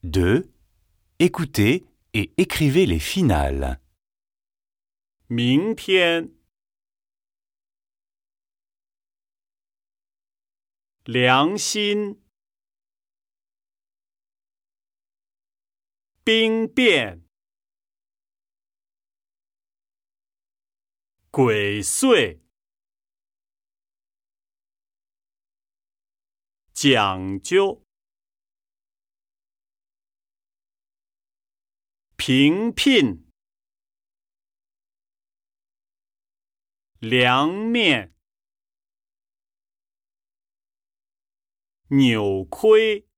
2. Écoutez et écrivez les finales. 明天，良心，兵变，鬼祟，讲究，平聘，凉面，扭亏。